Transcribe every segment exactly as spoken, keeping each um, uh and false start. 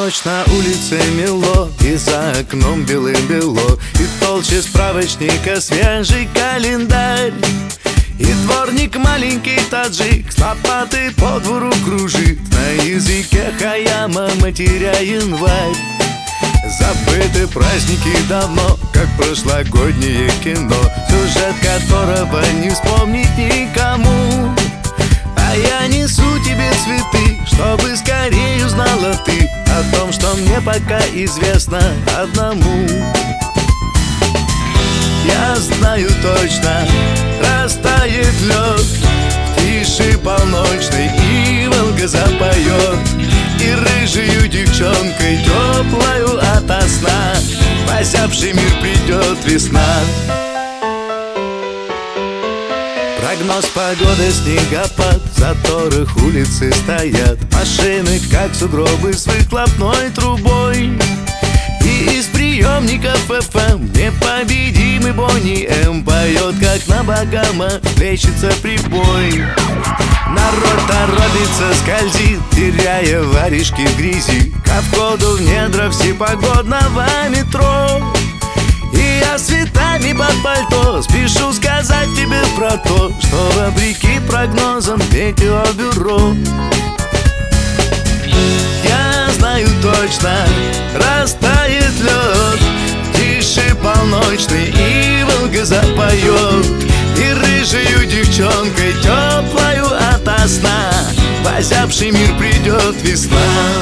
ночь на улице мело, и за окном белым-бело, и толще справочника свежий календарь. И дворник маленький таджик с лопатой по двору кружит, на языке хаяма матеря январь. Забыты праздники давно, как прошлогоднее кино, сюжет которого не вспомнить никому. А я несу тебе цветы, чтобы скорее узнала ты о том, что мне пока известно одному. Я знаю точно, растает лед в тиши полночной, и Волга запоет, и рыжею девчонкой теплою ото сна в озябший мир придет весна. Прогноз погоды, снегопад, в заторах улицы стоят машины, как сугробы с выхлопной трубой. И из приемников эф эм непобедимый Бонни М поет, как на Багама плещется прибой. Народ торопится, скользит, теряя воришки в грязи, ко входу в недра всепогодного метро. И я с цветами под пальто спешу сказать тебе про то, что вопреки прогнозам метеобюро. Я знаю точно, растает лед в тиши полночной, и Волга запоет, и рыжею девчонкой теплою ото сна в озябший мир придет весна.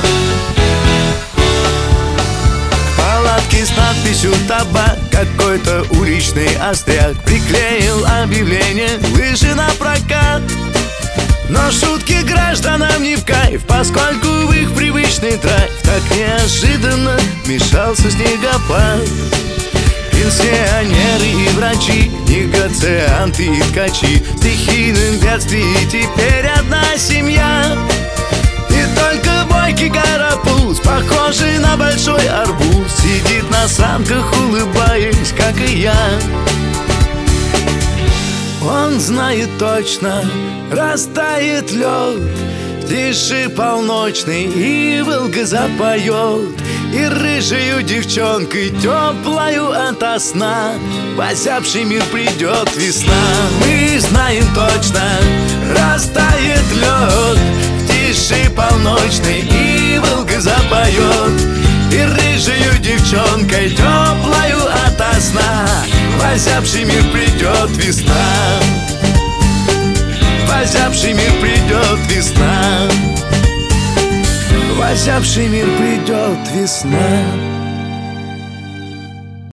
К палатке с надписью «Табак» какой-то уличный остряк приклеил объявление «Лыжи на прокат». Но шутки гражданам не в кайф, поскольку в их привычный драйв так неожиданно вмешался снегопад. Пенсионеры и врачи, негацианты и ткачи, в стихийном бедствии теперь одна семья. И только бойкий карапуз, похожий на большой арбуз, сидит на санках, улыбаясь, как и я. Он знает точно, растает лед в тиши полночной, и Волга запоет, и рыжею девчонкой теплою ото сна в озябший мир придет весна. Мы знаем точно, растает лед в тиши полночной, и Волга запоет, и рыжею девчонкой теплою ото сна в озябший мир придет весна. В озябший мир придет весна. В озябший мир придет весна.